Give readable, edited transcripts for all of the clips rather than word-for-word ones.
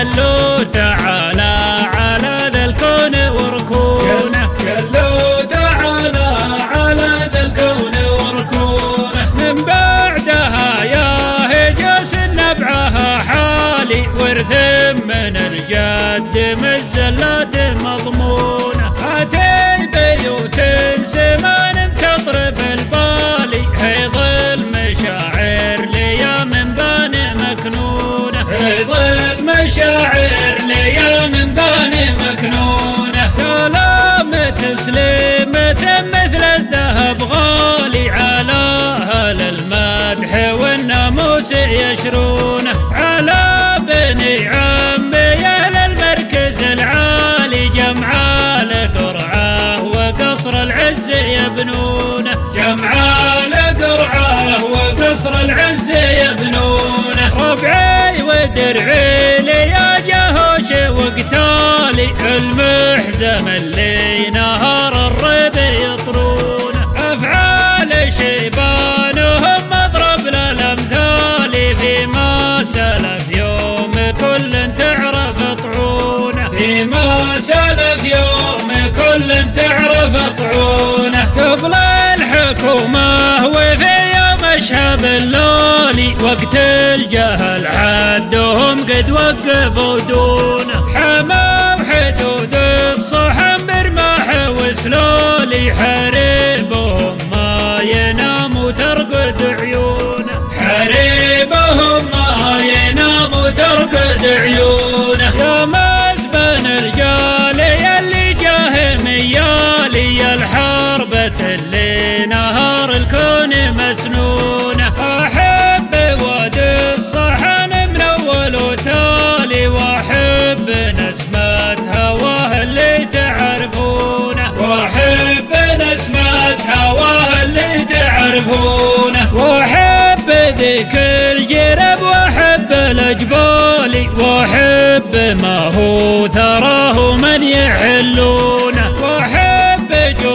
جلوا تعالى على ذا الكون وركونه، جلوا تعالى على ذا الكون وركونه. من بعدها يا هجاس نبعها حالي ورث من الجد مزلات مضمونه. هاتي بيوت سمان تطرب البالي، هيض المشاعر ليا من بان مكنونه، هيض المشاعر ليا من بان مكنونه. سلام تسليمة مثل الذهب غالي، على أهل المدح والناموس يشرونه، على بني عمي أهل المركز العالي، جمع القرعة وقصر العز يبنونه، جمع القرعة وقصر العز يبنونه. ربعي ودرعي ليا جهوش وقتالي، المحزم اللي نهار الريب يطرونه، أفعال شيبانهم مضرب للأمثال، فيما سلف يوم كل تعرف طعونه، فيما سلف يوم كل تعرف طعونه. قبل الحكومة وفي يوم شهب اللولي، وقت الجهل حدهم قد وقفوا دونه، حموا حدود الصحن برماح وسلولي، حريبهم ما ينام وترقد عيونه، حريبهم ما ينام وترقد عيونه. يا مزبن الرجال يلي جاه ميالي، الحربة اللي نهار الكون مسنونه، أحب وادي الصحن من أول وتالي، وأحب نسمة هواه اللي تعرفونه، وأحب نسمة هواه اللي تعرفونه. وأحب ذيك الجرب وأحب الأجبال، وأحب ما هو ثراه من يحلونه، وأحب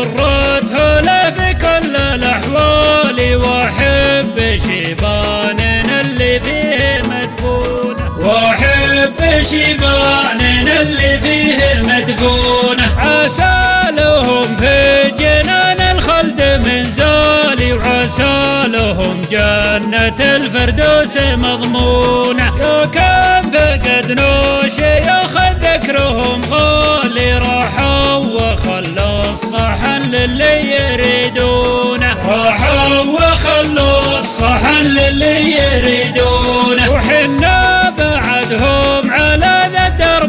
جرته له في كل الأحوال، وأحب شيباننا اللي فيه مدفونه، وأحب شيباننا اللي فيه مدفونه. عسى لهم في جنان الخلد من زالي، وعسى لهم جنة الفردوس مضمونة. يا كم فقدنا شيوخ ذكرهم غالي، راحوا وخلوا الصحن للي يريدونه، راحوا وخلوا الصحن للي يريدونه. وحنا بعدهم على ذا الدرب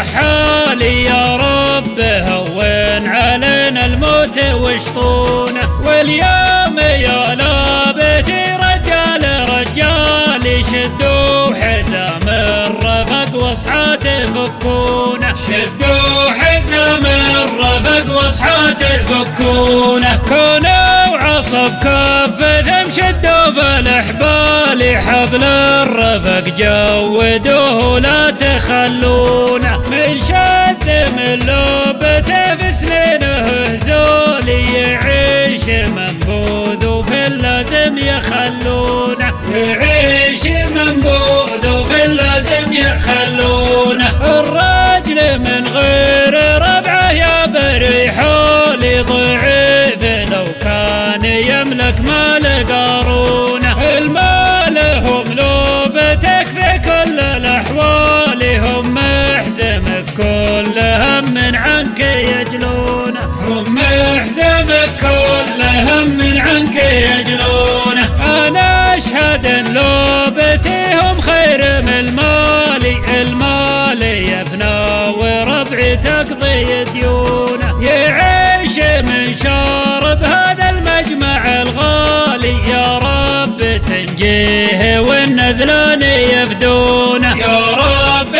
رحالي، يا رب هون علينا الموت واشطونه. واليوم يا لابتي رجال رجالي، شدوا حزام الرفق واصحات فكونه، شدوا حزام الرفق واصحات فكونه. كونوا عصب كف ثم شدوا في الأحبال، حبل الرفق جودوه لا تخلونه، من شد من لوبته في سنينه زولي، يعيش منبوذ وفي اللازم يخلونه، يعيش منبوذ وفي اللازم يخلونه. الرجل من غير ربعه يا بريحولي، ضعيف لو كان يملك مال قارونه، المال هم لوبتك في كل الأحوال، هم محزمك كل هم عنك يجلونه، هم محزمك كل هم عنك يجلونه. أنا أشهد أن لوبتهم خير من المال، المال يفنى وربعي تقضي ديونه، يعيش من شارب هذا المجمع الغالي، يا رب تنجيه والنذلان يفدونه، يا رب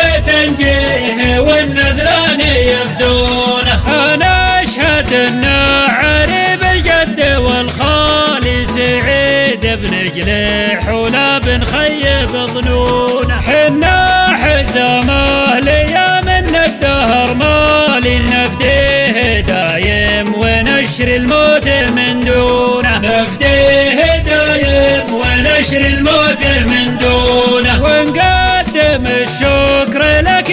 تنجيه والنذلان يفدونه. أنا أشهد أن عريب الجد والخالي، سعيد بن جليح ولا بن خيب ظنونه، حنا حزامه ليا من الدهر مالي، نفديه دايم ونشر الموت من دونه، نفديه دايم ونشر الموت من دونه. ونقدم الشكر لك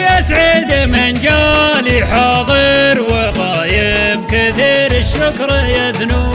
من جالي حاضر وغايب كثير الشكر يذنون.